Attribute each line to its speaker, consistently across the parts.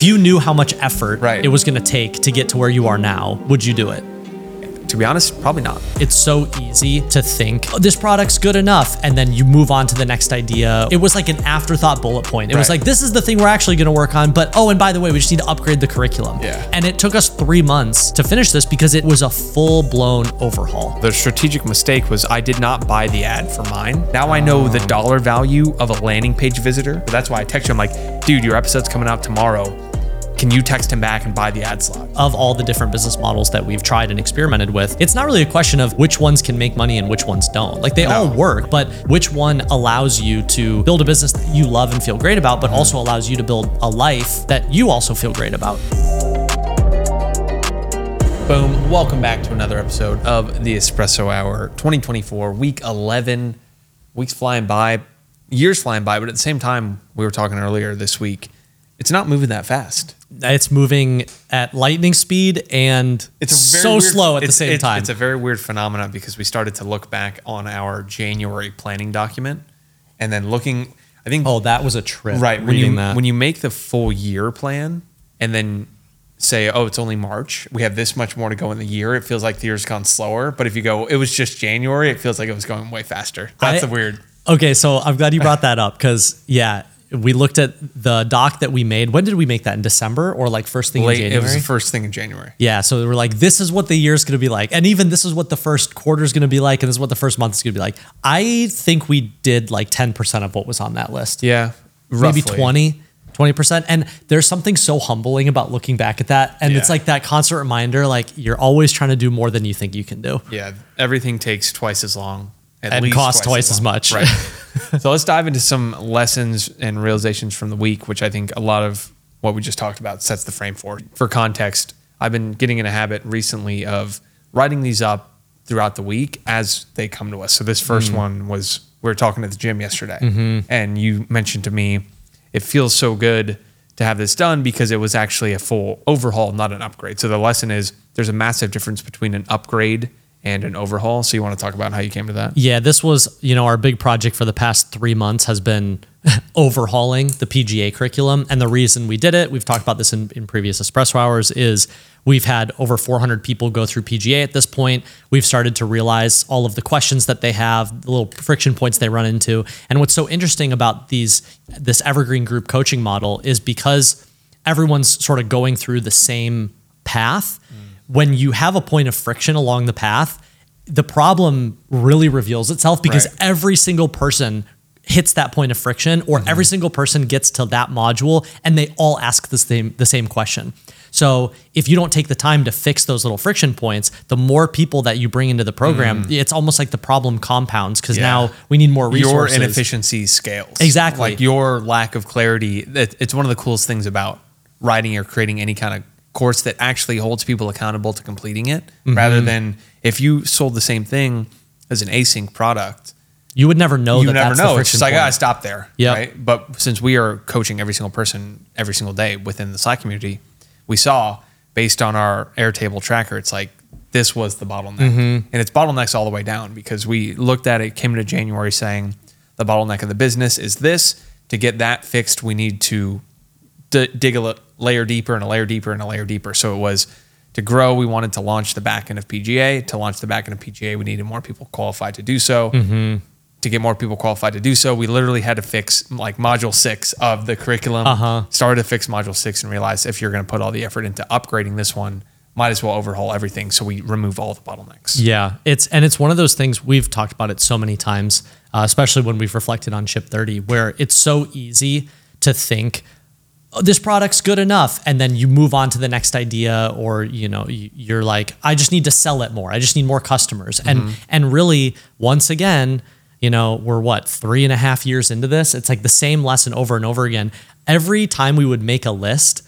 Speaker 1: If you knew how much effort
Speaker 2: Right.
Speaker 1: it was going to take to get to where you are now, would you do it?
Speaker 2: To be honest, probably not.
Speaker 1: It's so easy to think, oh, this product's good enough, and then you move on to the next idea. It was like an afterthought bullet point. It was
Speaker 2: Right.
Speaker 1: like, this is the thing we're actually going to work on, but oh, and by the way, we just need to upgrade the curriculum.
Speaker 2: Yeah.
Speaker 1: And it took us 3 months to finish this because it was a full-blown overhaul.
Speaker 2: The strategic mistake was I did not buy the ad for mine. Now I know the dollar value of a landing page visitor. That's why I text you. I'm like, dude, your episode's coming out tomorrow. Can you text him back and buy the ad slot?
Speaker 1: Of all the different business models that we've tried and experimented with, it's not really a question of which ones can make money and which ones don't. Like they all work, but which one allows you to build a business that you love and feel great about, but also allows you to build a life that you also feel great about.
Speaker 2: Boom. Welcome back to another episode of the Espresso Hour 2024, week 11. Weeks flying by, years flying by, but at the same time, we were talking earlier this week, it's not moving that fast.
Speaker 1: It's moving at lightning speed and
Speaker 2: It's
Speaker 1: so slow at the same time.
Speaker 2: It's a very weird phenomenon because we started to look back on our January planning document and then looking, I think.
Speaker 1: Oh, that was a trip.
Speaker 2: Right.
Speaker 1: Reading that.
Speaker 2: When you make the full year plan and then say, oh, it's only March, we have this much more to go in the year, it feels like the year's gone slower. But if you go, it was just January, it feels like it was going way faster. That's the weird.
Speaker 1: Okay, so I'm glad you brought that up because, yeah, we looked at the doc that we made. When did we make that? In December or like first thing in January?
Speaker 2: It was the first thing in January.
Speaker 1: Yeah, so we're like, this is what the year's going to be like. And even this is what the first quarter is going to be like. And this is what the first month is going to be like. I think we did like 10% of what was on that list.
Speaker 2: Yeah, roughly.
Speaker 1: Maybe 20%. And there's something so humbling about looking back at that. And it's like that constant reminder, like you're always trying to do more than you think you can do.
Speaker 2: Yeah, everything takes twice as long.
Speaker 1: And costs twice as much.
Speaker 2: Right. So let's dive into some lessons and realizations from the week, which I think a lot of what we just talked about sets the frame for. For context, I've been getting in a habit recently of writing these up throughout the week as they come to us. So this first one was, we were talking at the gym yesterday and you mentioned to me, it feels so good to have this done because it was actually a full overhaul, not an upgrade. So the lesson is there's a massive difference between an upgrade and an overhaul. So you want to talk about how you came to that?
Speaker 1: Yeah, this was, our big project for the past 3 months has been overhauling the PGA curriculum. And the reason we did it, we've talked about this in previous Espresso Hours, is we've had over 400 people go through PGA at this point. We've started to realize all of the questions that they have, the little friction points they run into. And what's so interesting about this evergreen group coaching model is because everyone's sort of going through the same path. When you have a point of friction along the path, the problem really reveals itself because every single person hits that point of friction or every single person gets to that module and they all ask the same question. So if you don't take the time to fix those little friction points, the more people that you bring into the program, it's almost like the problem compounds because now we need more resources.
Speaker 2: Your inefficiency scales.
Speaker 1: Exactly.
Speaker 2: Like your lack of clarity. It's one of the coolest things about writing or creating any kind of course that actually holds people accountable to completing it rather than if you sold the same thing as an async product.
Speaker 1: You would never know that that's the friction
Speaker 2: It's just like,
Speaker 1: point.
Speaker 2: I stop there.
Speaker 1: Yep.
Speaker 2: Right. But since we are coaching every single person every single day within the Slack community, we saw based on our Airtable tracker, it's like this was the bottleneck. And it's bottlenecks all the way down because we looked at it, came into January saying the bottleneck of the business is this. To get that fixed, we need to dig a layer deeper and a layer deeper and a layer deeper. So it was to grow, we wanted to launch the back end of PGA. To launch the back end of PGA, we needed more people qualified to do so. To get more people qualified to do so, we literally had to fix like module 6 of the curriculum. Started to fix module 6 and realized if you're going to put all the effort into upgrading this one, might as well overhaul everything. So we remove all the bottlenecks.
Speaker 1: Yeah, it's one of those things we've talked about it so many times, especially when we've reflected on Chip 30, where it's so easy to think, oh, this product's good enough. And then you move on to the next idea or, you're like, I just need to sell it more. I just need more customers. And really, once again, we're 3.5 years into this. It's like the same lesson over and over again. Every time we would make a list,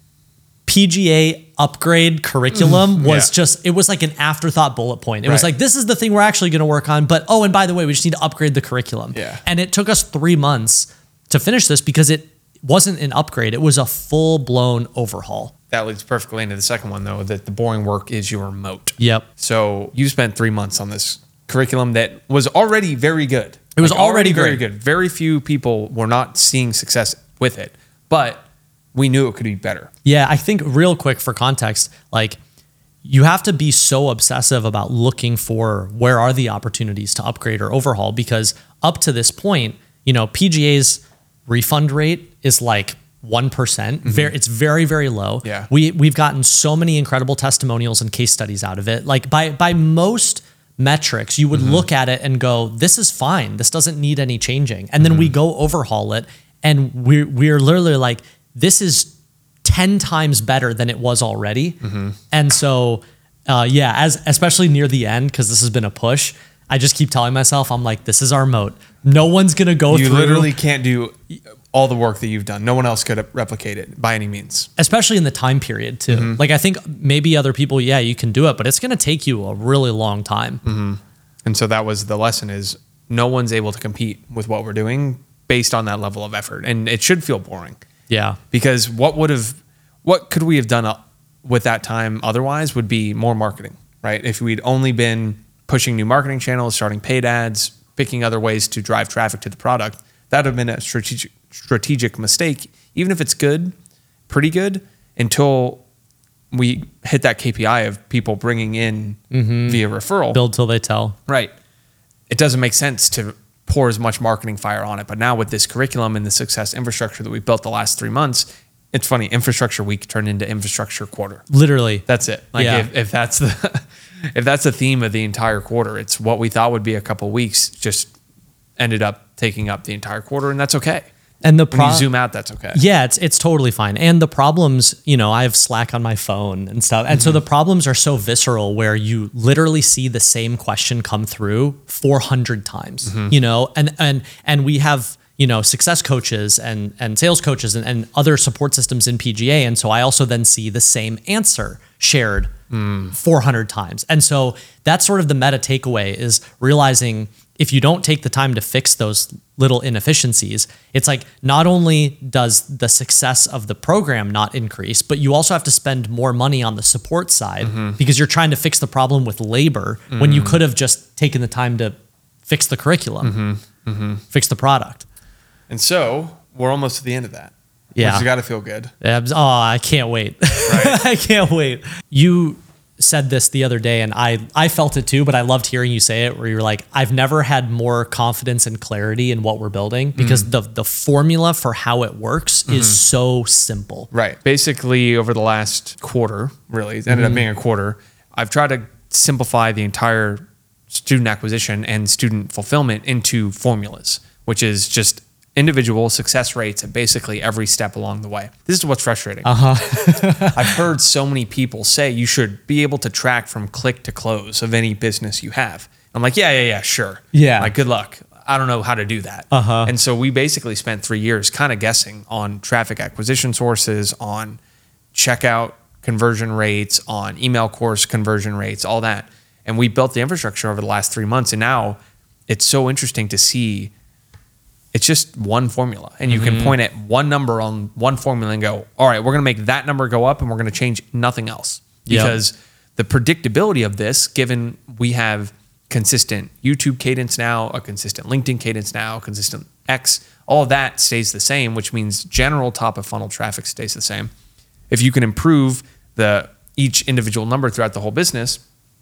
Speaker 1: PGA upgrade curriculum was just, it was like an afterthought bullet point. It was like, this is the thing we're actually going to work on. But, oh, and by the way, we just need to upgrade the curriculum.
Speaker 2: Yeah.
Speaker 1: And it took us 3 months to finish this because it wasn't an upgrade. It was a full-blown overhaul.
Speaker 2: That leads perfectly into the second one, though, that the boring work is your moat.
Speaker 1: Yep.
Speaker 2: So you spent 3 months on this curriculum that was already very good.
Speaker 1: It was already
Speaker 2: very
Speaker 1: great.
Speaker 2: good. Very few people were not seeing success with it. But we knew it could be better.
Speaker 1: Yeah, I think real quick for context, like you have to be so obsessive about looking for where are the opportunities to upgrade or overhaul, because up to this point, PGA's refund rate is like 1%. It's very, very low.
Speaker 2: Yeah.
Speaker 1: We've gotten so many incredible testimonials and case studies out of it. Like by most metrics, you would look at it and go, this is fine. This doesn't need any changing. And then we go overhaul it, and we're literally like, this is 10 times better than it was already. And so, especially near the end, because this has been a push, I just keep telling myself, I'm like, this is our moat. No one's going to go through.
Speaker 2: You literally can't do all the work that you've done. No one else could replicate it by any means.
Speaker 1: Especially in the time period too. Like I think maybe other people, you can do it, but it's going to take you a really long time.
Speaker 2: And so that was the lesson, is no one's able to compete with what we're doing based on that level of effort. And it should feel boring.
Speaker 1: Yeah.
Speaker 2: Because what could we have done with that time otherwise would be more marketing, right? If we'd only been pushing new marketing channels, starting paid ads, picking other ways to drive traffic to the product, that would have been a strategic mistake, even if it's good, pretty good, until we hit that KPI of people bringing in via referral.
Speaker 1: Build till they tell.
Speaker 2: Right. It doesn't make sense to pour as much marketing fire on it. But now with this curriculum and the success infrastructure that we built the last 3 months, it's funny, infrastructure week turned into infrastructure quarter.
Speaker 1: Literally.
Speaker 2: That's it. Like if that's the theme of the entire quarter, it's what we thought would be a couple of weeks just ended up taking up the entire quarter, and that's okay.
Speaker 1: And
Speaker 2: when you zoom out, that's okay.
Speaker 1: Yeah, it's totally fine. And the problems, I have Slack on my phone and stuff. And so the problems are so visceral, where you literally see the same question come through 400 times, and we have, success coaches and sales coaches and other support systems in PGA. And so I also then see the same answer shared 400 times. And so that's sort of the meta takeaway, is realizing if you don't take the time to fix those little inefficiencies, it's like not only does the success of the program not increase, but you also have to spend more money on the support side because you're trying to fix the problem with labor when you could have just taken the time to fix the curriculum, fix the product.
Speaker 2: And so we're almost to the end of that.
Speaker 1: Yeah.
Speaker 2: Which has got to feel good.
Speaker 1: I can't wait. Right? I can't wait. You said this the other day, and I felt it too, but I loved hearing you say it, where you're like, I've never had more confidence and clarity in what we're building, because the formula for how it works is so simple.
Speaker 2: Right. Basically, over the last quarter, really, it ended up being a quarter, I've tried to simplify the entire student acquisition and student fulfillment into formulas, which is just individual success rates at basically every step along the way. This is what's frustrating. I've heard so many people say you should be able to track from click to close of any business you have. I'm like, yeah, sure.
Speaker 1: Yeah.
Speaker 2: Like, good luck. I don't know how to do that. And so we basically spent 3 years kind of guessing on traffic acquisition sources, on checkout conversion rates, on email course conversion rates, all that. And we built the infrastructure over the last 3 months. And now it's so interesting to see. It's just one formula, and you can point at one number on one formula and go, all right, we're going to make that number go up, and we're going to change nothing else. Because the predictability of this, given we have consistent YouTube cadence now, a consistent LinkedIn cadence now, consistent X, all of that stays the same, which means general top of funnel traffic stays the same. If you can improve each individual number throughout the whole business,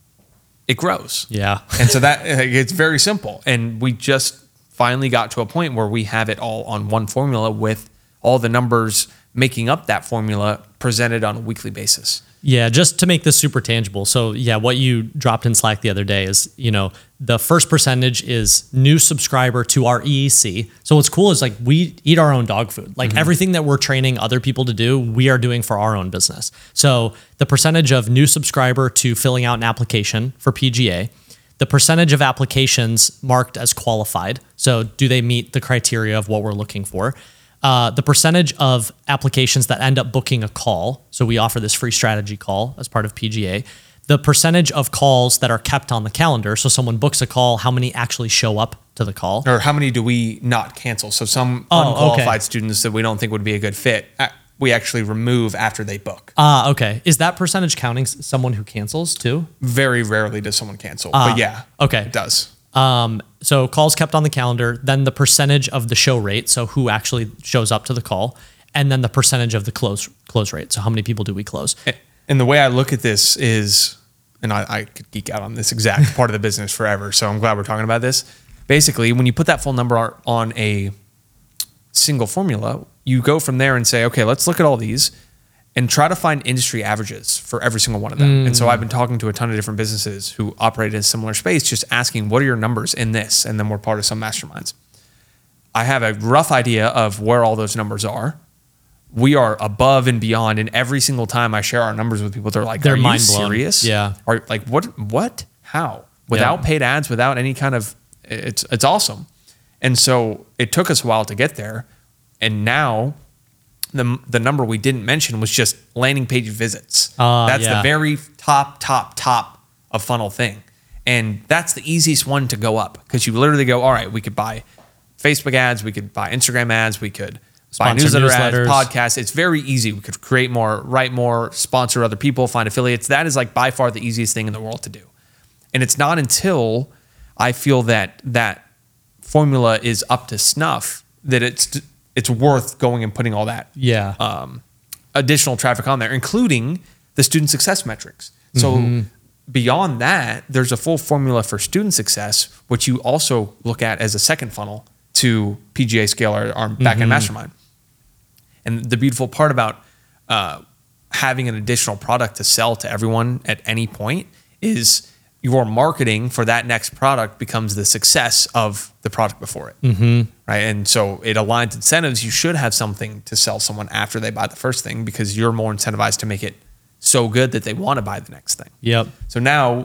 Speaker 2: it grows.
Speaker 1: Yeah.
Speaker 2: And so that it's very simple. And we just finally got to a point where we have it all on one formula, with all the numbers making up that formula presented on a weekly basis.
Speaker 1: Yeah, just to make this super tangible. So what you dropped in Slack the other day is, the first percentage is new subscriber to our EEC. So what's cool is like we eat our own dog food. Like everything that we're training other people to do, we are doing for our own business. So the percentage of new subscriber to filling out an application for PGA, the percentage of applications marked as qualified. So do they meet the criteria of what we're looking for? The percentage of applications that end up booking a call. So we offer this free strategy call as part of PGA. The percentage of calls that are kept on the calendar. So someone books a call, how many actually show up to the call?
Speaker 2: Or how many do we not cancel? So some unqualified students that we don't think would be a good fit, we actually remove after they book.
Speaker 1: Okay. Is that percentage counting someone who cancels too?
Speaker 2: Very rarely does someone cancel, but
Speaker 1: okay,
Speaker 2: it does.
Speaker 1: So calls kept on the calendar, then the percentage of the show rate, so who actually shows up to the call, and then the percentage of the close rate. So how many people do we close?
Speaker 2: And the way I look at this is, and I could geek out on this exact part of the business forever, so I'm glad we're talking about this. Basically, when you put that full number on a single formula, you go from there and say, okay, let's look at all these and try to find industry averages for every single one of them. And so I've been talking to a ton of different businesses who operate in a similar space, just asking, what are your numbers in this? And then we're part of some masterminds. I have a rough idea of where all those numbers are. We are above and beyond, and every single time I share our numbers with people, they're like, "Are you serious?
Speaker 1: Yeah.
Speaker 2: Are like what? How? Without paid ads, without any kind of, it's awesome." And so it took us a while to get there, and now the number we didn't mention was just landing page visits. That's the very top of funnel thing, and that's the easiest one to go up because you literally go, all right, we could buy Facebook ads, we could buy Instagram ads, we could buy newsletters, podcasts. It's very easy. We could create more, write more, sponsor other people, find affiliates. That is like by far the easiest thing in the world to do. And it's not until I feel that that formula is up to snuff that it's worth going and putting all that additional traffic on there, including the student success metrics. So beyond that, there's a full formula for student success, which you also look at as a second funnel to PGA Scale, our backend mastermind. And the beautiful part about having an additional product to sell to everyone at any point is your marketing for that next product becomes the success of the product before it, right? And so it aligns incentives. You should have something to sell someone after they buy the first thing because you're more incentivized to make it so good that they want to buy the next thing.
Speaker 1: Yep.
Speaker 2: So now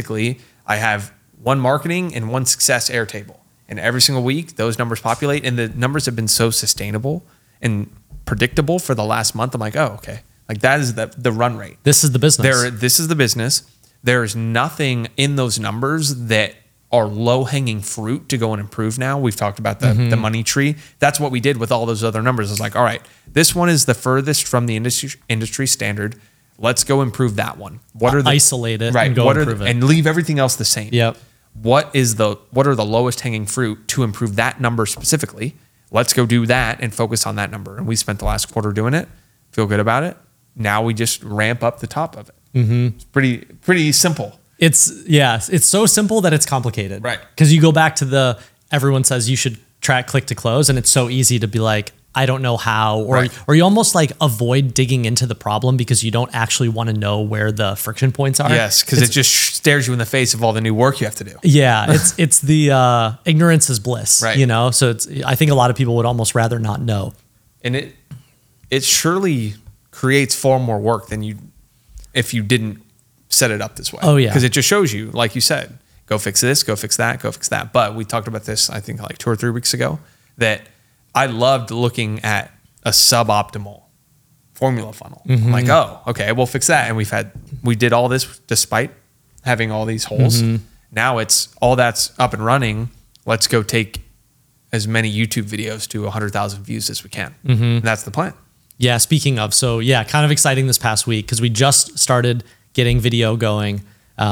Speaker 2: I have one marketing and one success Airtable. And every single week, those numbers populate. And the numbers have been so sustainable and predictable for the last month. I'm like, oh, okay. Like that is the run rate.
Speaker 1: This is the business.
Speaker 2: This is the business. There's nothing in those numbers that are low-hanging fruit to go and improve now. We've talked about the money tree. That's what we did with all those other numbers. It's like, all right, this one is the furthest from the industry standard. Let's go improve that one.
Speaker 1: Isolate it and go improve it.
Speaker 2: And leave everything else the same.
Speaker 1: Yep.
Speaker 2: What are the lowest hanging fruit to improve that number specifically? Let's go do that and focus on that number. And we spent the last quarter doing it. Feel good about it. Now we just ramp up the top of it. It's pretty simple.
Speaker 1: It's so simple that it's complicated.
Speaker 2: Right.
Speaker 1: Because you go back to everyone says you should track click to close, and it's so easy to be like, I don't know how, or you almost like avoid digging into the problem because you don't actually want to know where the friction points are.
Speaker 2: Yes, because it just stares you in the face of all the new work you have to do.
Speaker 1: Yeah, it's the ignorance is bliss,
Speaker 2: right?
Speaker 1: You know, so I think a lot of people would almost rather not know.
Speaker 2: And it surely creates far more work than if you didn't set it up this way.
Speaker 1: Oh yeah,
Speaker 2: because it just shows you, like you said, go fix this, go fix that, go fix that. But we talked about this, I think, like 2 or 3 weeks ago, that I loved looking at a suboptimal formula funnel. I'm like, oh, okay, we'll fix that. And we did all this despite having all these holes. Now it's all that's up and running. Let's go take as many YouTube videos to 100,000 views as we can. And that's the plan.
Speaker 1: Yeah. Speaking of, kind of exciting this past week because we just started getting video going.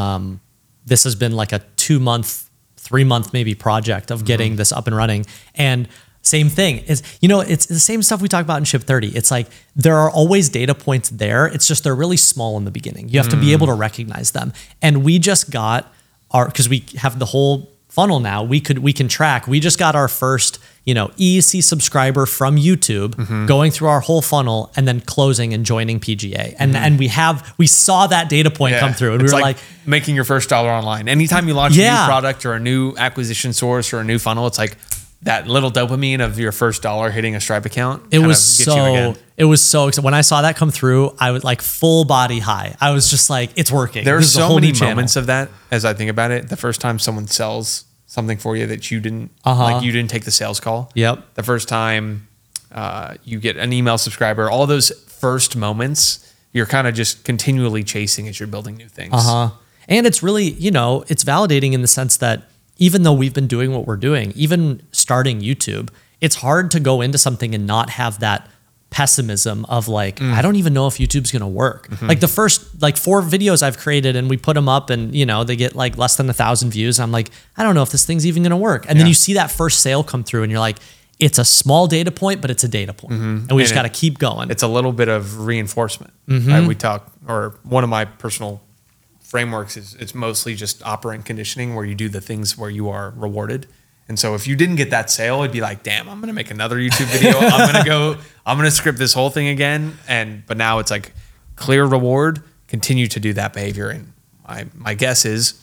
Speaker 1: This has been like a 2-month, 3-month maybe project of getting this up and running. And same thing is, it's the same stuff we talk about in Ship 30. It's like there are always data points there. It's just they're really small in the beginning. You have to be able to recognize them. And we just got because we have the whole funnel now. We can track. We just got our first EEC subscriber from YouTube going through our whole funnel and then closing and joining PGA. And we saw that data point come through, and we were like
Speaker 2: making your first dollar online. Anytime you launch a new product or a new acquisition source or a new funnel, it's like that little dopamine of your first dollar hitting a Stripe account. It was so exciting. When
Speaker 1: I saw that come through, I was like full body high. I was just like, it's working.
Speaker 2: There are so many moments of that as I think about it. The first time someone sells something for you that you didn't like, you didn't take the sales call.
Speaker 1: Yep.
Speaker 2: The first time you get an email subscriber, all those first moments, you're kind of just continually chasing as you're building new things.
Speaker 1: And it's really, it's validating in the sense that even though we've been doing what we're doing, even starting YouTube, it's hard to go into something and not have that pessimism of like, I don't even know if YouTube's going to work. Like the first 4 videos I've created and we put them up and, they get like less than 1,000 views. I'm like, I don't know if this thing's even going to work. And then you see that first sale come through and you're like, it's a small data point, but it's a data point. And we just got to keep going.
Speaker 2: It's a little bit of reinforcement. Right? We talk, or one of my personal frameworks is it's mostly just operant conditioning, where you do the things where you are rewarded. And so if you didn't get that sale, it'd be like, damn, I'm going to make another YouTube video. I'm going to script this whole thing again. But now it's like clear reward, continue to do that behavior. And my guess is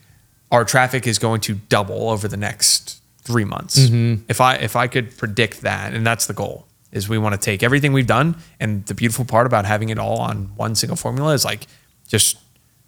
Speaker 2: our traffic is going to double over the next 3 months. If I could predict that, and that's the goal, is we want to take everything we've done. And the beautiful part about having it all on one single formula is like just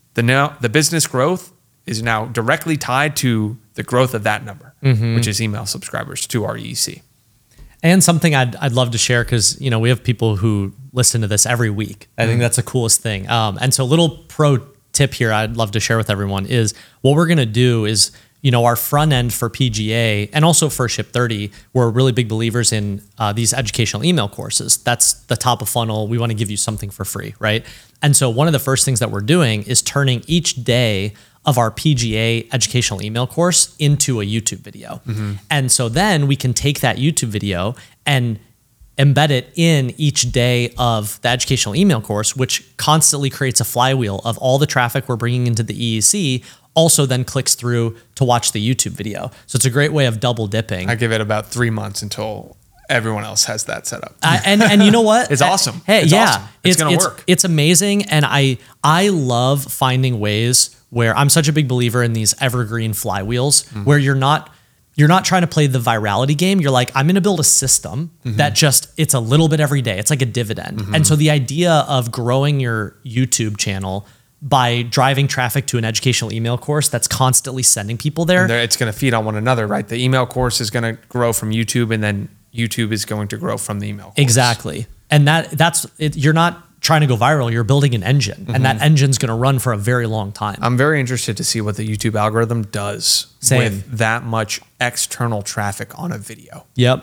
Speaker 2: the business growth is now directly tied to the growth of that number, which is email subscribers to our EEC.
Speaker 1: And something I'd love to share, because we have people who listen to this every week. I think that's the coolest thing. And so a little pro tip here I'd love to share with everyone is what we're going to do is, our front end for PGA and also for Ship30, we're really big believers in these educational email courses. That's the top of funnel. We want to give you something for free, right? And so one of the first things that we're doing is turning each day of our PGA educational email course into a YouTube video. And so then we can take that YouTube video and embed it in each day of the educational email course, which constantly creates a flywheel of all the traffic we're bringing into the EEC also then clicks through to watch the YouTube video. So it's a great way of double dipping.
Speaker 2: I give it about 3 months until everyone else has that set up.
Speaker 1: And you know what?
Speaker 2: It's awesome.
Speaker 1: Hey,
Speaker 2: it's
Speaker 1: yeah,
Speaker 2: awesome. It's going to work.
Speaker 1: It's amazing. And I love finding ways where I'm such a big believer in these evergreen flywheels where you're not trying to play the virality game. You're like, I'm going to build a system that it's a little bit every day. It's like a dividend. And so the idea of growing your YouTube channel by driving traffic to an educational email course that's constantly sending people there.
Speaker 2: It's going to feed on one another, right? The email course is going to grow from YouTube, and then YouTube is going to grow from the email course.
Speaker 1: Exactly. And that's it. You're not trying to go viral. You're building an engine, and that engine's going to run for a very long time.
Speaker 2: I'm very interested to see what the YouTube algorithm does with that much external traffic on a video.
Speaker 1: Yep.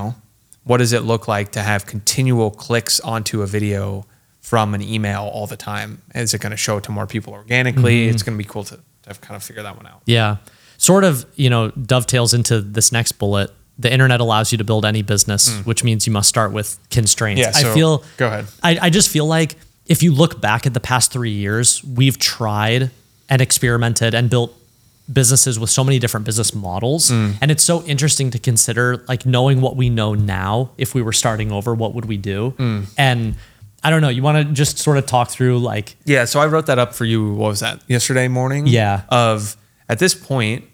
Speaker 2: What does it look like to have continual clicks onto a video from an email all the time? Is it going to show it to more people organically? It's going to be cool to kind of figure that one out.
Speaker 1: Yeah. Sort of, dovetails into this next bullet. The internet allows you to build any business, which means you must start with constraints.
Speaker 2: Yeah, go ahead.
Speaker 1: I just feel like if you look back at the past 3 years, we've tried and experimented and built businesses with so many different business models. And it's so interesting to consider, like, knowing what we know now, if we were starting over, what would we do? And I don't know, you want to just sort of talk through like...
Speaker 2: Yeah, so I wrote that up for you, what was that, yesterday morning?
Speaker 1: Yeah.
Speaker 2: At this point,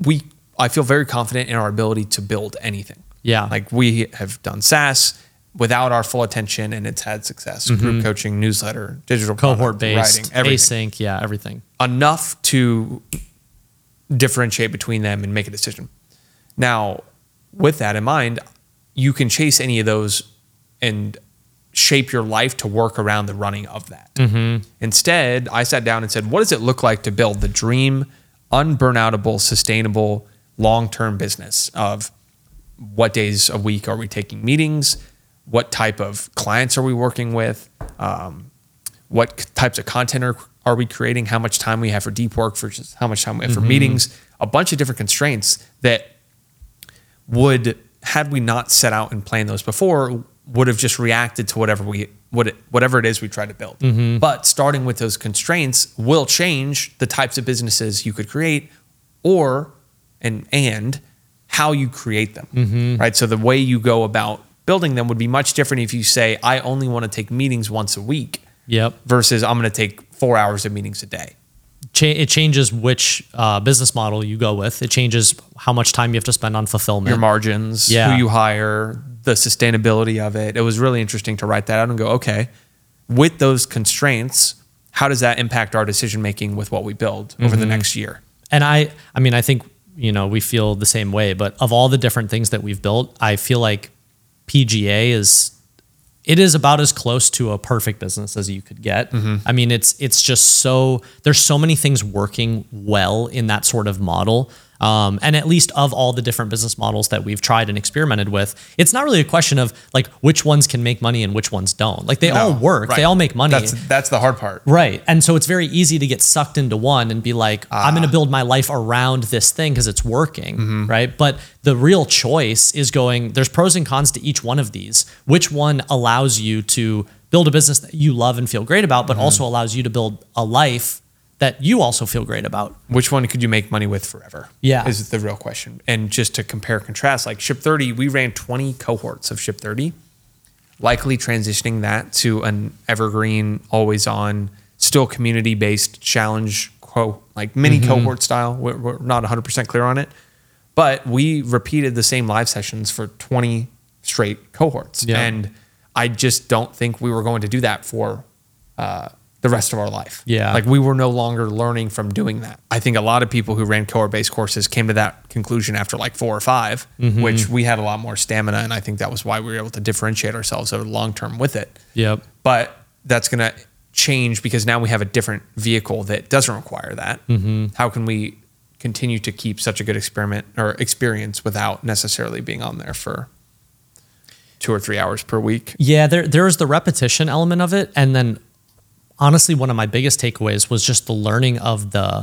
Speaker 2: I feel very confident in our ability to build anything.
Speaker 1: Yeah.
Speaker 2: Like, we have done SaaS without our full attention, and it's had success. Group coaching, newsletter, digital
Speaker 1: cohort-based,
Speaker 2: writing, everything.
Speaker 1: async, everything.
Speaker 2: Enough to differentiate between them and make a decision. Now, with that in mind, you can chase any of those and shape your life to work around the running of that. Instead, I sat down and said, what does it look like to build the dream, unburnoutable, sustainable, long-term business of what days a week are we taking meetings? What type of clients are we working with? What types of content are we creating? How much time we have for deep work versus how much time we have for meetings? A bunch of different constraints that had we not set out and planned those before, would have just reacted to whatever it is we try to build. But starting with those constraints will change the types of businesses you could create, and how you create them, right? So the way you go about building them would be much different if you say, I only want to take meetings once a week, versus I'm going to take 4 hours of meetings a day.
Speaker 1: It changes which business model you go with. It changes how much time you have to spend on fulfillment.
Speaker 2: Your margins, who you hire, the sustainability of it. It was really interesting to write that out and go, okay, with those constraints, how does that impact our decision-making with what we build over the next year?
Speaker 1: And I think, we feel the same way, but of all the different things that we've built, I feel like PGA is about as close to a perfect business as you could get. I mean, it's just there's so many things working well in that sort of model. And at least of all the different business models that we've tried and experimented with, it's not really a question of like which ones can make money and which ones don't. Like they all work,
Speaker 2: right.
Speaker 1: they all make money.
Speaker 2: That's the hard part.
Speaker 1: Right. And so it's very easy to get sucked into one and be like, I'm going to build my life around this thing because it's working. Right. But the real choice is there's pros and cons to each one of these. Which one allows you to build a business that you love and feel great about, but also allows you to build a life that you also feel great about?
Speaker 2: Which one could you make money with forever?
Speaker 1: Yeah.
Speaker 2: Is the real question. And just to compare and contrast, like Ship 30, we ran 20 cohorts of Ship 30, likely transitioning that to an evergreen, always on, still community-based challenge, like mini cohort style. We're not 100% clear on it, but we repeated the same live sessions for 20 straight cohorts.
Speaker 1: Yeah.
Speaker 2: And I just don't think we were going to do that for the rest of our life.
Speaker 1: Yeah.
Speaker 2: Like we were no longer learning from doing that. I think a lot of people who ran cohort-based courses came to that conclusion after like 4 or 5, which we had a lot more stamina. And I think that was why we were able to differentiate ourselves over the long term with it.
Speaker 1: Yep.
Speaker 2: But that's going to change because now we have a different vehicle that doesn't require that. How can we continue to keep such a good experience without necessarily being on there for 2 or 3 hours per week?
Speaker 1: Yeah, there's the repetition element of it. And then honestly, one of my biggest takeaways was just the learning of the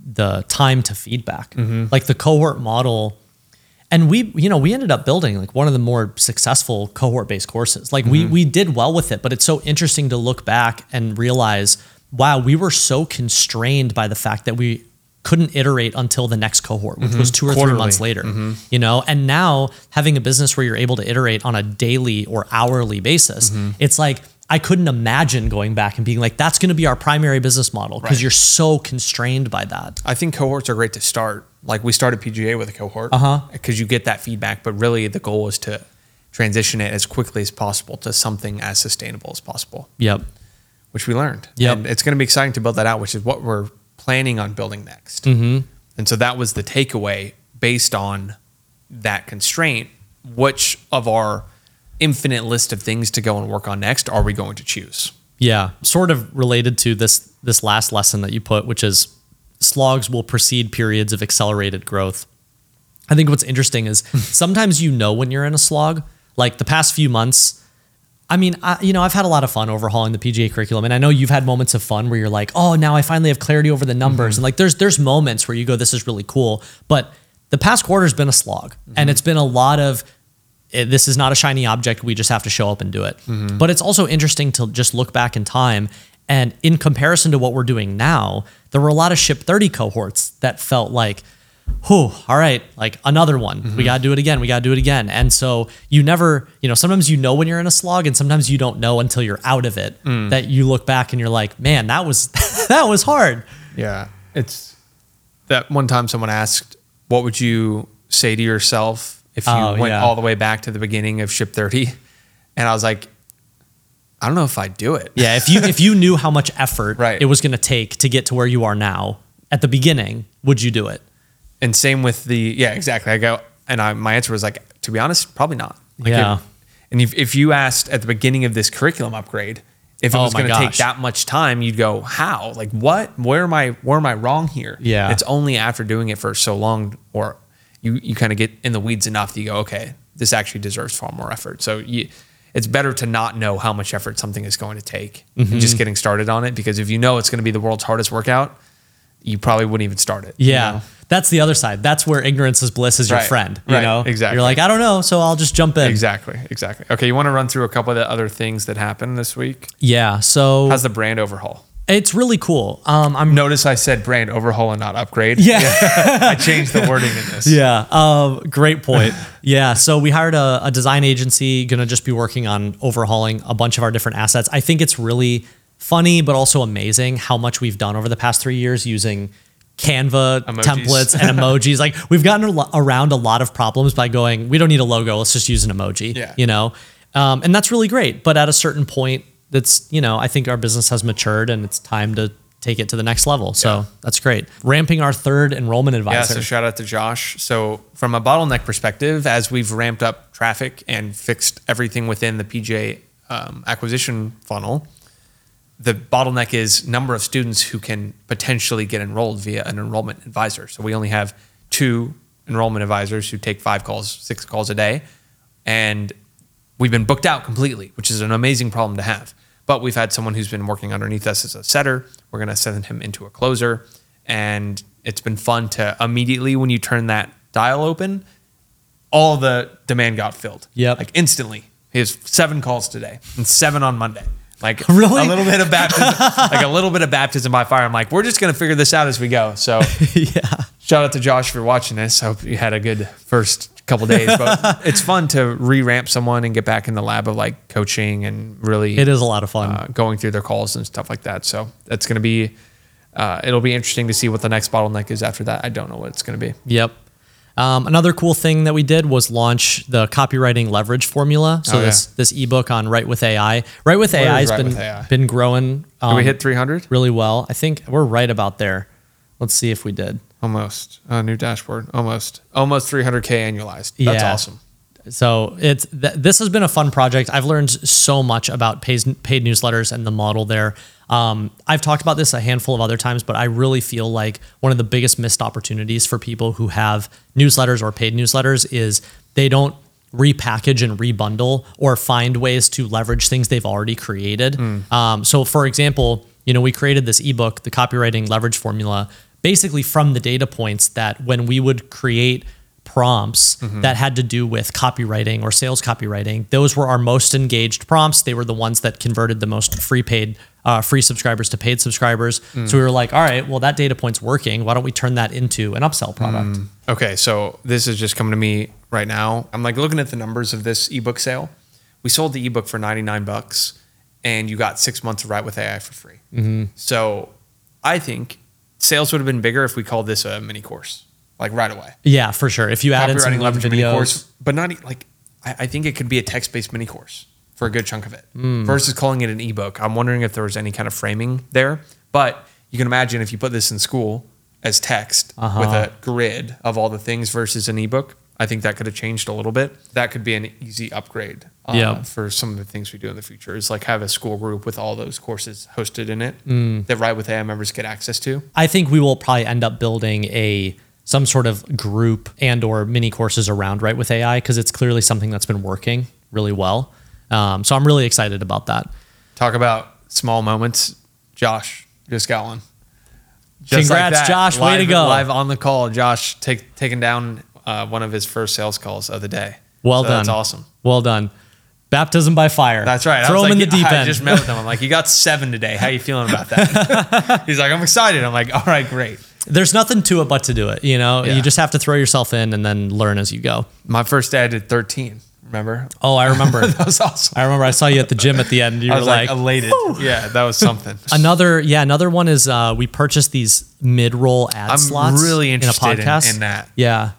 Speaker 1: time to feedback, like the cohort model. And we ended up building like one of the more successful cohort-based courses. Like we did well with it, but it's so interesting to look back and realize, wow, we were so constrained by the fact that we couldn't iterate until the next cohort, which was 2 or 3 months later, and now having a business where you're able to iterate on a daily or hourly basis, it's like, I couldn't imagine going back and being like, that's going to be our primary business model because you're so constrained by that.
Speaker 2: I think cohorts are great to start. Like we started PGA with a cohort because you get that feedback, but really the goal is to transition it as quickly as possible to something as sustainable as possible.
Speaker 1: Yep.
Speaker 2: Which we learned.
Speaker 1: Yep.
Speaker 2: And it's going to be exciting to build that out, which is what we're planning on building next. And so that was the takeaway based on that constraint. Which of our infinite list of things to go and work on next are we going to choose?
Speaker 1: Yeah. Sort of related to this last lesson that you put, which is slogs will precede periods of accelerated growth. I think what's interesting is sometimes when you're in a slog, like the past few months, I mean, I've had a lot of fun overhauling the PGA curriculum, and I know you've had moments of fun where you're like, oh, now I finally have clarity over the numbers. And like there's moments where you go, this is really cool. But the past quarter's been a slog, and it's been a lot of, this is not a shiny object. We just have to show up and do it. But it's also interesting to just look back in time. And in comparison to what we're doing now, there were a lot of Ship 30 cohorts that felt like, all right, like another one. We got to do it again. We got to do it again. And so you never, sometimes when you're in a slog, and sometimes you don't know until you're out of it that you look back and you're like, man, that was that was hard.
Speaker 2: Yeah. It's that one time someone asked, what would you say to yourself if you went all the way back to the beginning of Ship 30? And I was like, I don't know if I'd do it.
Speaker 1: Yeah, if you knew how much effort
Speaker 2: Right.
Speaker 1: it was going to take to get to where you are now at the beginning, would you do it?
Speaker 2: And same with exactly. I go, and my answer was like, to be honest, probably not. Like
Speaker 1: Yeah.
Speaker 2: If you asked at the beginning of this curriculum upgrade, if it was
Speaker 1: my
Speaker 2: going to take
Speaker 1: gosh.
Speaker 2: that much time, you'd go, how? Like what? Where am I wrong here?
Speaker 1: Yeah.
Speaker 2: It's only after doing it for so long, or you kind of get in the weeds enough that you go, okay, this actually deserves far more effort. So it's better to not know how much effort something is going to take and just getting started on it, because if you know it's going to be the world's hardest workout, you probably wouldn't even start it.
Speaker 1: Yeah. That's the other side. That's where ignorance is bliss is your
Speaker 2: Right.
Speaker 1: friend.
Speaker 2: Right.
Speaker 1: You know?
Speaker 2: Exactly.
Speaker 1: You're like, I don't know, so I'll just jump in.
Speaker 2: Exactly. Okay, you want to run through a couple of the other things that happened this week?
Speaker 1: Yeah. So
Speaker 2: How's the brand overhaul?
Speaker 1: it's really cool.
Speaker 2: Notice I said brand overhaul and not upgrade.
Speaker 1: Yeah.
Speaker 2: I changed the wording in this.
Speaker 1: Yeah. Great point. Yeah. So we hired a design agency, going to just be working on overhauling a bunch of our different assets. I think it's really funny, but also amazing how much we've done over the past 3 years using Canva
Speaker 2: Emojis.
Speaker 1: templates and emojis. Like we've gotten around a lot of problems by going, we don't need a logo. Let's just use an emoji,
Speaker 2: Yeah.
Speaker 1: And that's really great. But at a certain point, that's, I think our business has matured and it's time to take it to the next level. So that's great. Ramping our third enrollment advisor.
Speaker 2: Yeah, so shout out to Josh. So from a bottleneck perspective, as we've ramped up traffic and fixed everything within the PGA acquisition funnel, the bottleneck is number of students who can potentially get enrolled via an enrollment advisor. So we only have 2 enrollment advisors who take 5 calls, 6 calls a day. And we've been booked out completely, which is an amazing problem to have. But we've had someone who's been working underneath us as a setter. We're going to send him into a closer. And it's been fun to immediately, when you turn that dial open, all the demand got filled.
Speaker 1: Yep.
Speaker 2: Like instantly. He has 7 calls today and 7 on Monday. Like
Speaker 1: really?
Speaker 2: a little bit of baptism, like a little bit of baptism by fire. I'm like, we're just going to figure this out as we go. So
Speaker 1: yeah.
Speaker 2: Shout out to Josh for watching this. Hope you had a good first couple days, but it's fun to re-ramp someone and get back in the lab of like coaching and really.
Speaker 1: It is a lot of fun
Speaker 2: going through their calls and stuff like that. So that's going to be, it'll be interesting to see what the next bottleneck is after that. I don't know what it's going to be.
Speaker 1: Yep. Another cool thing that we did was launch the copywriting leverage formula. So this ebook on Write with AI. Write with AI has been growing.
Speaker 2: Did we hit 300?
Speaker 1: Really well. I think we're right about there. Let's see if we did.
Speaker 2: Almost. New dashboard. Almost 300K annualized. That's awesome.
Speaker 1: So this has been a fun project. I've learned so much about paid newsletters and the model there. I've talked about this a handful of other times, but I really feel like one of the biggest missed opportunities for people who have newsletters or paid newsletters is they don't repackage and rebundle or find ways to leverage things they've already created. So for example, we created this ebook, the copywriting leverage formula, basically from the data points that when we would create prompts that had to do with copywriting or sales copywriting, those were our most engaged prompts. They were the ones that converted the most free subscribers to paid subscribers. So we were like, all right, well, that data point's working. Why don't we turn that into an upsell product?
Speaker 2: Okay, so this is just coming to me right now. I'm like looking at the numbers of this ebook sale. We sold the ebook for $99 and you got 6 months of Write with AI for free. So I think sales would have been bigger if we called this a mini course, like right away.
Speaker 1: Yeah, for sure. If you added some
Speaker 2: leverage
Speaker 1: videos,
Speaker 2: mini course, but not like, I think it could be a text-based mini course for a good chunk of it versus calling it an ebook. I'm wondering if there was any kind of framing there, but you can imagine if you put this in school as text with a grid of all the things versus an ebook, I think that could have changed a little bit. That could be an easy upgrade for some of the things we do in the future is like have a school group with all those courses hosted in it that Write with AI members get access to.
Speaker 1: I think we will probably end up building some sort of group and or mini courses around Write with AI because it's clearly something that's been working really well. So I'm really excited about that.
Speaker 2: Talk about small moments. Josh just got one.
Speaker 1: Just congrats, like Josh. Way to go.
Speaker 2: Live on the call. Josh taking down one of his first sales calls of the day.
Speaker 1: Well done.
Speaker 2: That's awesome.
Speaker 1: Well done. Baptism by fire.
Speaker 2: That's right.
Speaker 1: Throw him in the deep end.
Speaker 2: I just met with him. I'm like, you got 7 today. How you feeling about that? He's like, I'm excited. I'm like, all right, great.
Speaker 1: There's nothing to it but to do it. You just have to throw yourself in and then learn as you go.
Speaker 2: My first day I did 13. Remember?
Speaker 1: Oh, I remember.
Speaker 2: That was awesome.
Speaker 1: I remember I saw you at the gym at the end. You were like
Speaker 2: elated. Woo! Yeah, that was something.
Speaker 1: Another one is we purchased these mid-roll ad slots.
Speaker 2: I'm really interested
Speaker 1: in a podcast.
Speaker 2: In that.
Speaker 1: Yeah.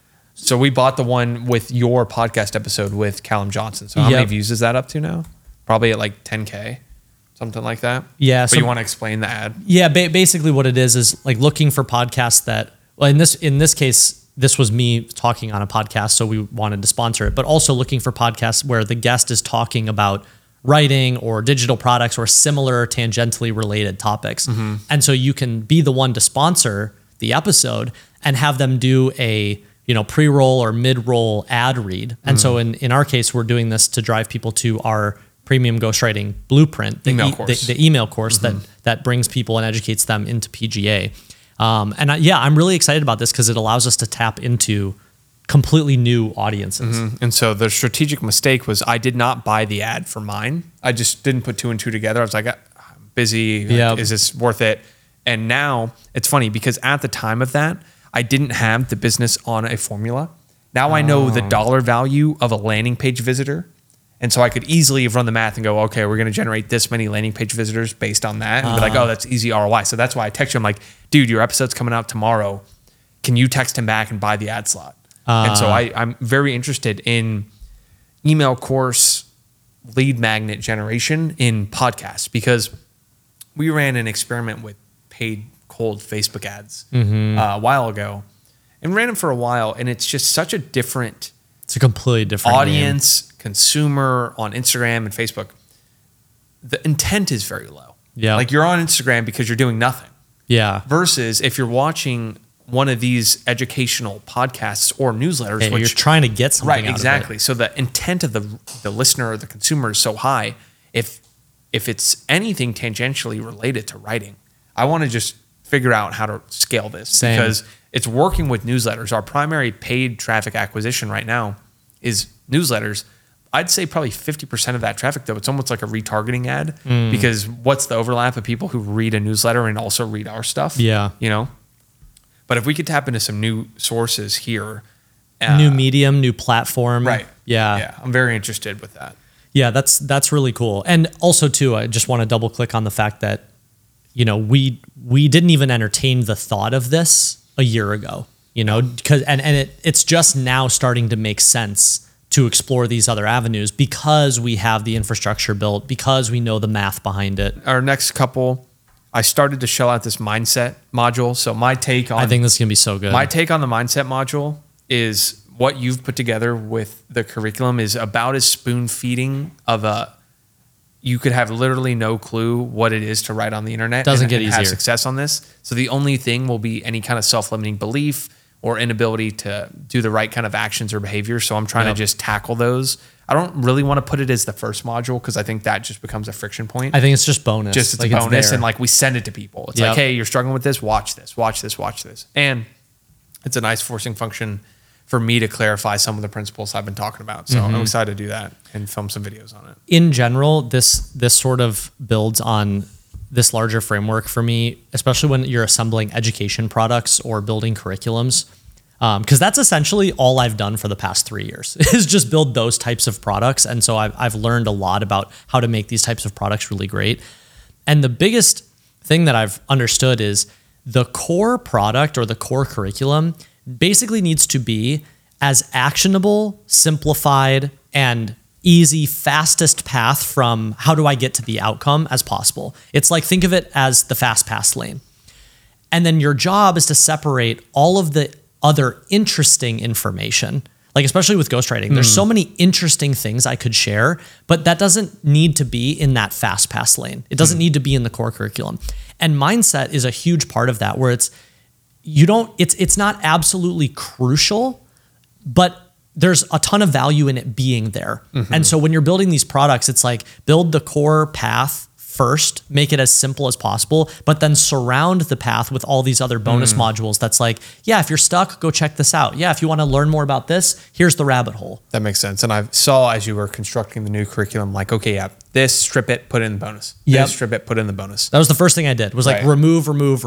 Speaker 2: So we bought the one with your podcast episode with Callum Johnson. So how many views is that up to now? Probably at like 10K, something like that.
Speaker 1: Yeah.
Speaker 2: But you want to explain the ad?
Speaker 1: Yeah. Basically what it is like looking for podcasts that, well, in this case, this was me talking on a podcast, so we wanted to sponsor it, but also looking for podcasts where the guest is talking about writing or digital products or similar tangentially related topics. And so you can be the one to sponsor the episode and have them do a pre-roll or mid-roll ad read. And so in our case, we're doing this to drive people to our premium ghostwriting blueprint, the email course that brings people and educates them into PGA. I'm really excited about this because it allows us to tap into completely new audiences.
Speaker 2: And so the strategic mistake was I did not buy the ad for mine. I just didn't put 2 and 2 together. I was like, I'm busy. Like, is this worth it? And now it's funny because at the time of that, I didn't have the business on a formula. Now I know the dollar value of a landing page visitor. And so I could easily run the math and go, okay, we're going to generate this many landing page visitors based on that. And be like, oh, that's easy ROI. So that's why I text you. I'm like, dude, your episode's coming out tomorrow. Can you text him back and buy the ad slot? And so I'm very interested in email course lead magnet generation in podcasts because we ran an experiment with paid cold Facebook ads a while ago and ran them for a while. And it's just such a different...
Speaker 1: It's a completely different
Speaker 2: audience, consumer on Instagram and Facebook. The intent is very low.
Speaker 1: Yeah.
Speaker 2: Like you're on Instagram because you're doing nothing.
Speaker 1: Yeah.
Speaker 2: Versus if you're watching one of these educational podcasts or newsletters.
Speaker 1: You're trying to get something
Speaker 2: right,
Speaker 1: out
Speaker 2: exactly.
Speaker 1: of it.
Speaker 2: So the intent of the listener or the consumer is so high. If it's anything tangentially related to writing, I want to just figure out how to scale this.
Speaker 1: Same.
Speaker 2: Because it's working with newsletters. Our primary paid traffic acquisition right now is newsletters. I'd say probably 50% of that traffic, though, it's almost like a retargeting ad, because what's the overlap of people who read a newsletter and also read our stuff?
Speaker 1: Yeah.
Speaker 2: You know? But if we could tap into some new sources here.
Speaker 1: New medium, new platform.
Speaker 2: Right.
Speaker 1: Yeah.
Speaker 2: Yeah. I'm very interested with that.
Speaker 1: Yeah, that's really cool. And also too, I just want to double click on the fact that, you know, we didn't even entertain the thought of this a year ago, you know, because it's just now starting to make sense to explore these other avenues because we have the infrastructure built, because we know the math behind it.
Speaker 2: Our next couple, I started to shell out this mindset module. So my take on
Speaker 1: I think this is gonna be so good.
Speaker 2: My take on the mindset module is what you've put together with the curriculum is about as spoon feeding of you could have literally no clue what it is to write on the internet.
Speaker 1: Doesn't get
Speaker 2: and
Speaker 1: easier.
Speaker 2: have success on this. So the only thing will be any kind of self-limiting belief or inability to do the right kind of actions or behavior. So I'm trying to just tackle those. I don't really want to put it as the first module because I think that just becomes a friction point.
Speaker 1: I think it's just bonus.
Speaker 2: Just it's
Speaker 1: like
Speaker 2: a bonus,
Speaker 1: there.
Speaker 2: and like we send it to people. It's like, hey, you're struggling with this, watch this, watch this, watch this. And it's a nice forcing function for me to clarify some of the principles I've been talking about. So I'm excited to do that and film some videos on it.
Speaker 1: In general, this sort of builds on this larger framework for me, especially when you're assembling education products or building curriculums. Because that's essentially all I've done for the past 3 years is just build those types of products. And so I've learned a lot about how to make these types of products really great. And the biggest thing that I've understood is the core product or the core curriculum basically needs to be as actionable, simplified, and easy, fastest path from how do I get to the outcome as possible. It's like, think of it as the fast pass lane. And then your job is to separate all of the other interesting information, like especially with ghostwriting. There's so many interesting things I could share, but that doesn't need to be in that fast pass lane. It doesn't need to be in the core curriculum. And mindset is a huge part of that, where it's not absolutely crucial, but there's a ton of value in it being there. And so when you're building these products, it's like build the core path first, make it as simple as possible, but then surround the path with all these other bonus modules. That's like, yeah, if you're stuck, go check this out. Yeah, if you want to learn more about this, here's the rabbit hole.
Speaker 2: That makes sense. And I saw as you were constructing the new curriculum, like, okay, yeah, this, strip it, put it in the bonus.
Speaker 1: Yep.
Speaker 2: This, strip it, put it in the bonus.
Speaker 1: That was the first thing I did, was like remove.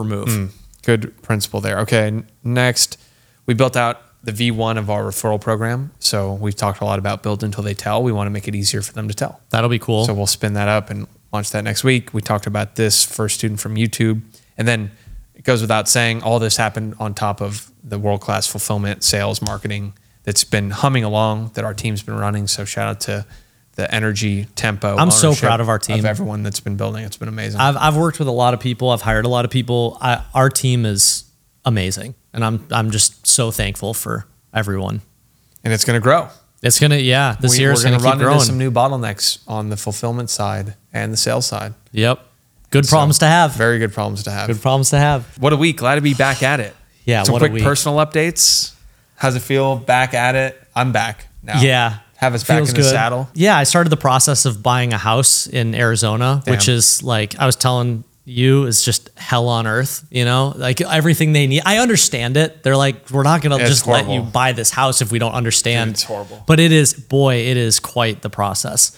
Speaker 2: Good principle there. Okay, next, we built out the V1 of our referral program. So we've talked a lot about build until they tell. We want to make it easier for them to tell.
Speaker 1: That'll be cool.
Speaker 2: So we'll spin that up and launch that next week. We talked about this for a student from YouTube. And then it goes without saying, all this happened on top of the world-class fulfillment, sales, marketing that's been humming along, that our team's been running. So shout out to the energy, tempo.
Speaker 1: I'm so proud of our team.
Speaker 2: Of everyone that's been building. It's been amazing.
Speaker 1: I've worked with a lot of people. I've hired a lot of people. Our team is amazing. And I'm just so thankful for everyone.
Speaker 2: And it's going to grow.
Speaker 1: It's going to, this year it's going to keep
Speaker 2: run
Speaker 1: growing.
Speaker 2: Into some new bottlenecks on the fulfillment side and the sales side.
Speaker 1: Yep. Good problems to have.
Speaker 2: Very good problems to have.
Speaker 1: Good problems to have.
Speaker 2: What a week. Glad to be back at it.
Speaker 1: Yeah,
Speaker 2: some
Speaker 1: what a
Speaker 2: quick
Speaker 1: week.
Speaker 2: personal updates. How's it feel back at it? I'm back now.
Speaker 1: Yeah.
Speaker 2: Have us back in the saddle.
Speaker 1: Yeah, I started the process of buying a house in Arizona, which is like, I was telling you, is just hell on earth, you know, like everything they need. I understand it. They're like, we're not going to just let you buy this house if we don't understand.
Speaker 2: Dude, it's horrible.
Speaker 1: But it is quite the process.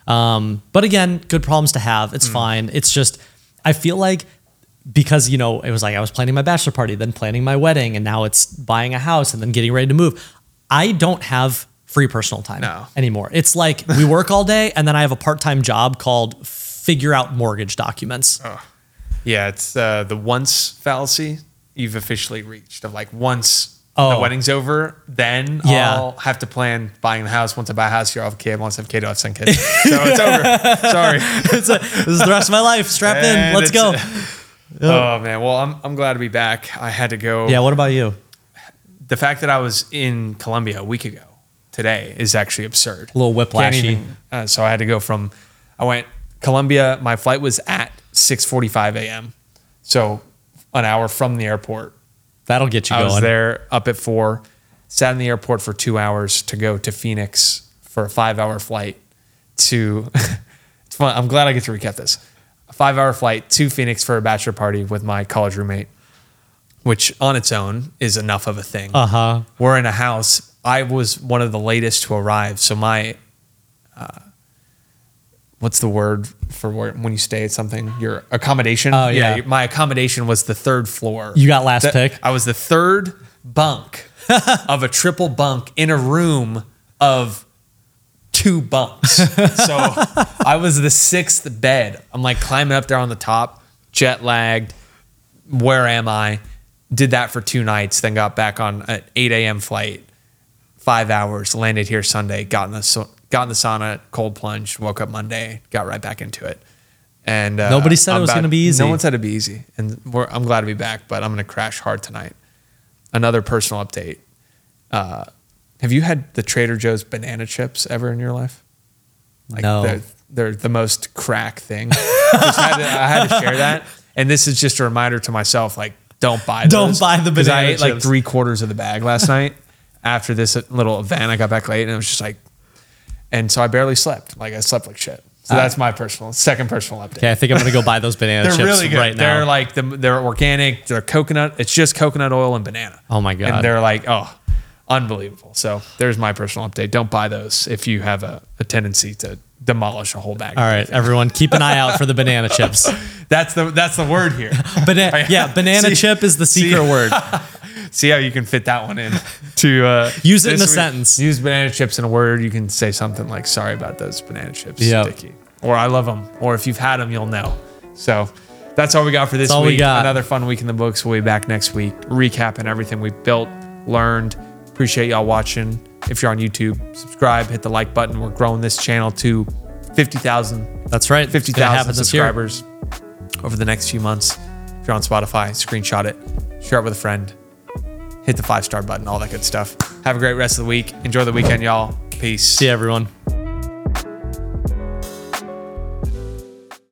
Speaker 1: But again, good problems to have. It's fine. It's just, I feel like, because, you know, it was like I was planning my bachelor party, then planning my wedding, and now it's buying a house and then getting ready to move. I don't have free personal time anymore. It's like we work all day, and then I have a part-time job called figure out mortgage documents.
Speaker 2: Oh. Yeah, it's the once fallacy you've officially reached, of like, once the wedding's over, then I'll have to plan buying the house. Once I buy a house, you'll have a kid. Once I have a kid, I'll have 7 kids. So it's over. Sorry.
Speaker 1: This is the rest of my life. Strap in. Let's go.
Speaker 2: Oh, man. Well, I'm glad to be back. I had to go.
Speaker 1: Yeah, what about you?
Speaker 2: The fact that I was in Colombia a week ago today is actually absurd.
Speaker 1: A little whiplashy.
Speaker 2: So I had to go I went Colombia. My flight was at 6:45 a.m. So an hour from the airport.
Speaker 1: That'll get you
Speaker 2: I
Speaker 1: going.
Speaker 2: was there up at 4, sat in the airport for 2 hours to go to Phoenix for a 5-hour flight to, it's fun. I'm glad I get to recap this. A 5-hour flight to Phoenix for a bachelor party with my college roommate, which on its own is enough of a thing.
Speaker 1: Uh-huh.
Speaker 2: We're in a house. I was one of the latest to arrive. So my, what's the word for when you stay at something? Your accommodation.
Speaker 1: Oh, yeah.
Speaker 2: My accommodation was the 3rd floor.
Speaker 1: You got last pick?
Speaker 2: I was the 3rd bunk of a triple bunk in a room of 2 bunks. So I was the 6th bed. I'm like climbing up there on the top, jet lagged. Where am I? Did that for 2 nights, then got back on an 8 a.m. flight, 5 hours, landed here Sunday, got in the sauna, cold plunge, woke up Monday, got right back into it. And
Speaker 1: nobody said it was going to be easy.
Speaker 2: No one said it'd be easy. And I'm glad to be back, but I'm going to crash hard tonight. Another personal update. Have you had the Trader Joe's banana chips ever in your life? Like
Speaker 1: no.
Speaker 2: They're the most crack thing. I had to share that. And this is just a reminder to myself, like, don't buy those.
Speaker 1: Don't buy the banana
Speaker 2: Because I ate
Speaker 1: chips.
Speaker 2: like 3/4 of the bag last night after this little event. I got back late and it was just like, and so I barely slept. Like I slept like shit. So that's my second personal update.
Speaker 1: Okay, I think I'm going to go buy those banana
Speaker 2: They're
Speaker 1: chips
Speaker 2: really good.
Speaker 1: right now.
Speaker 2: They're like, they're organic. They're coconut. It's just coconut oil and banana.
Speaker 1: Oh my God.
Speaker 2: And they're like, oh, unbelievable. So there's my personal update. Don't buy those if you have a tendency to demolish a whole bag.
Speaker 1: All right, everyone, keep an eye out for the banana chips.
Speaker 2: That's the word here.
Speaker 1: Banana chip is the secret word.
Speaker 2: See how you can fit that one in to
Speaker 1: Use it in a
Speaker 2: this week.
Speaker 1: sentence.
Speaker 2: Use banana chips in a word. You can say something like, sorry about those banana chips,
Speaker 1: Yep.
Speaker 2: Dickie. Or I love them. Or if you've had them, you'll know. So that's all we got for this
Speaker 1: That's all we
Speaker 2: week.
Speaker 1: got.
Speaker 2: Another fun week in the books. We'll be back next week, recapping everything we built, learned. Appreciate y'all watching. If you're on YouTube, subscribe, hit the like button. We're growing this channel to 50,000.
Speaker 1: That's right.
Speaker 2: 50,000 subscribers over the next few months. If you're on Spotify, screenshot it, share it with a friend, hit the 5-star button, all that good stuff. Have a great rest of the week. Enjoy the weekend, y'all. Peace.
Speaker 1: See you, everyone.